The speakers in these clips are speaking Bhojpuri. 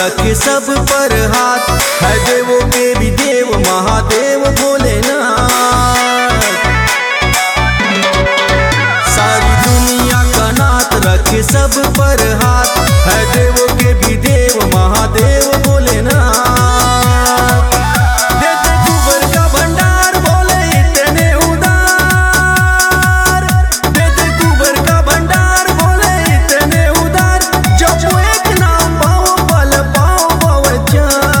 रखे सब पर हाथ, है देवों के भी देव महादेव भोलेनाथ। सारी दुनिया का नाथ रखे सब पर हाथ, है देवों के भी देव महादेव भोलेनाथ। देते कुबर का भंडार भोले इतने उदार, देते कुबर का भंडार भोले इतने उदार। जब एक नाम पाओ पल पाओ पवचार।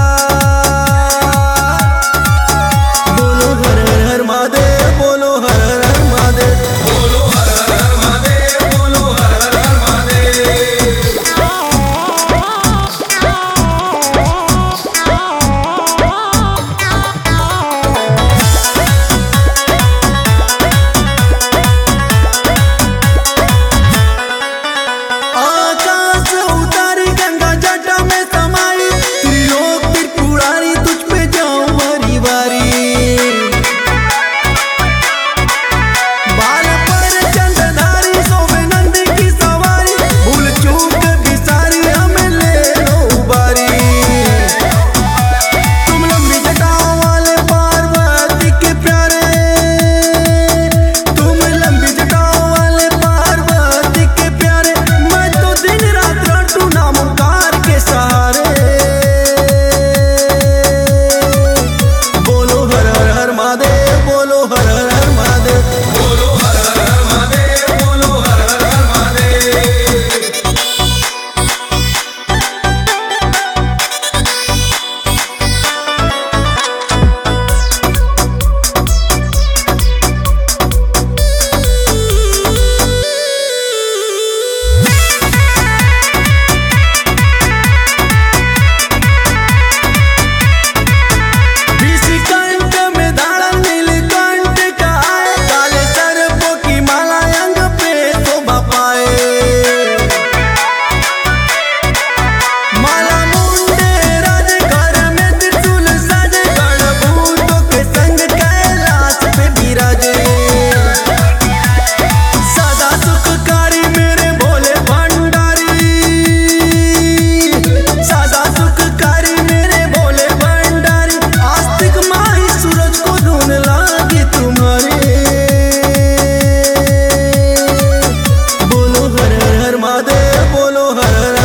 बोलो हर हर हर महादेव, बोलो हर हर हर महादेव, बोलो हर हर हर महादेव, बोलो हर हर हर महादेव। आकाश उतारी गंगा जटा में समाई, त्रिलोक त्रिपुरारी तुझ पे जाऊं बारी बारी। बाल पर चंद्रधारी सोवे नंद की सवारी, भूल चूक भी सारी हमें ले लो बारी। तुम लंबी जटाओं वाले पार्वती के प्यारे, तुम लंबी जटाओं वाले पार्वती के प्यारे। मैं तो दिन रात रटूं नाम ओंकार के सहारे। बोलो हर हर हर महादेव, बोलो हर हर हर महादेव, बोलो हर हर हर महादेव, बोलो हर हर हर महादेव। विषकंठ में धारा नीलकंठ का आए, काले सर्पों की माला अंग पे शोभा पाए। माला मुंडे राज घर में त्रिशूल साजे, गणभूतों के संग कैलाश पे विराजे। सदा सुखकारी मेरे भोले भंडारी, सदा सुखकारी मेरे भोले भंडारी। आस्तिक माही सूरज को धुन लागी तुम्हारी। बोलो हर हर हर महादेव, बोलो हर हर